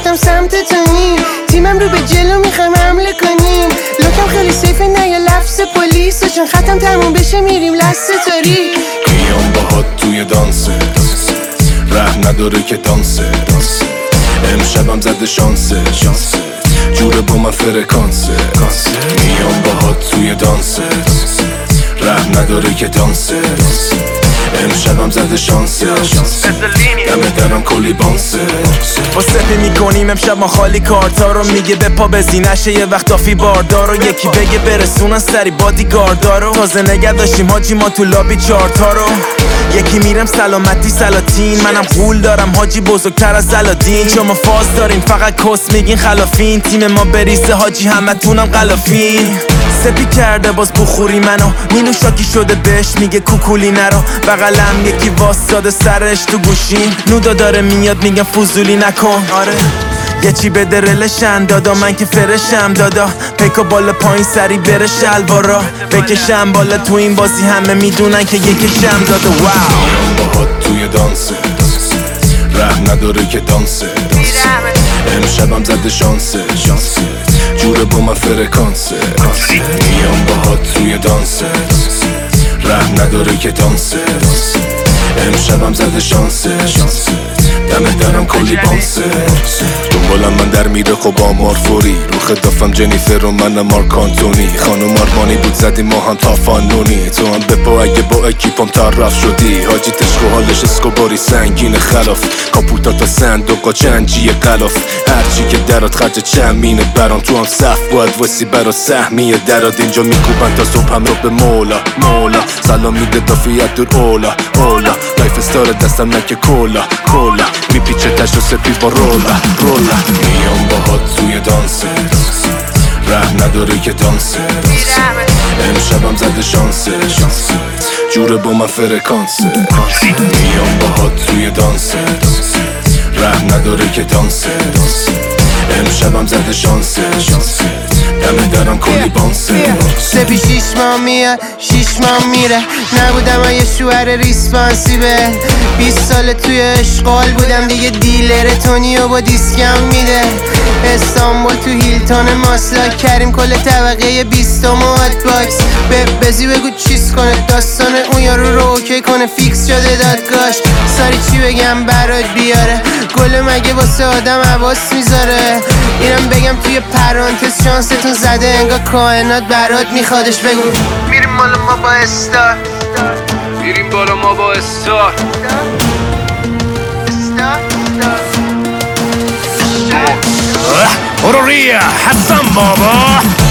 رفتم سمت تونی، تیمم رو به جلو میخوایم حمله کنیم. لوکم خیلی سیفه نه یه لفظ پلیس، چون ختم تموم بشه میریم لسته تاریک. میام باهات توی دانسه، رحم نداره که دانسه. امشبم زده شانسه، جوره با من فرکانسه. میام باهات توی دانسه، رحم نداره که دانسه. امشبم زده شانسه، دم درم کلی بانسه. با سپی میکنیم امشب ما خالی کارتا رو. میگه به پا بزینشه یه وقت آفی باردارو. یکی بگه برسونن سری بادی گاردارو. تازه نگه داشتیم حاجی ما تو لابی چارتا رو. یکی میرم سلامتی سلاطین، منم قول دارم حاجی بزرگتر از علادین. چون ما فاز داریم فقط کس میگین خلافین. تیم ما بریسه حاجی همه تونم غلافین. سپی کرده باز بخوری منو، مینو شاکی شده بهش میگه کوکولی نرو. بغلم یکی واساده سرش تو گوشین، نودا داره میاد میگم فضولی نکن. آره یه چی به درلشن دادا، من که فرشم دادا. پیکا بالا پایین سری بره شلوارا بکشم بالا. تو این بازی همه میدونن که یکشم دادا. واو میام باهات توی دانسه، رحم نداره که دانسه. امشبم زده شانسه، جوره با من فرکانسه. میام باهات توی دانسه، رحم نداره که دانسه. امشبم زده شانسه، دم درم کلی بانسه. دنبالم من در میره خب آمار فوری، رو خدافم جنیفر و من مارک آنتونی. خانم آرمانی بود زدیم ما هم تا فانونی. تو هم بپا اگه با اکیپم طرف شدی. حاجی تشک و حالش اسکوباری سنگین خلاف. کاپوتا تا صندوقا چنجی غلاف. هرچی که درات خرج چمینه برام. تو هم صف باید وسی برا سهمیه درات. اینجا میکوبن تا صبح هم رو به مولا. سلام میده دافیت دور اولا. لایف استار دستم نکه کولا. میپیچه تشت و سپی با رولا. میام باهات توی دانسه، رحم نداره که دانسه. امشبم زده شانسه، جوره با من فرکانسه. میام باهات توی دانسه، رحم نداره که دانسه. امشبم زده شانسه، دم درم کلی بانسه. سپی 6 ماه میاد 6 ماه میره. نبودم یه شوهر ریسپانسیبل. 20 سال توی اشغال بودم دیگه. دیلر تونیو با دیسکم میده. استانبول تو هیلتون ماسلاک کریم کل طبقه 20 هات باکس. بزی بگو چیز کنه داستان اون یارو رو اوکی کنه. فیکس شده دادگاش. ساری چی بگم برات بیاره. گل مگه واسه آدم حواس میذاره. اینم بگم توی پرانتز شانستون زده انگار کائنات برات میخوادش. بگو میریم بالا ما با استار. میریم بالا ما با استار. برو ریا حسن بابا.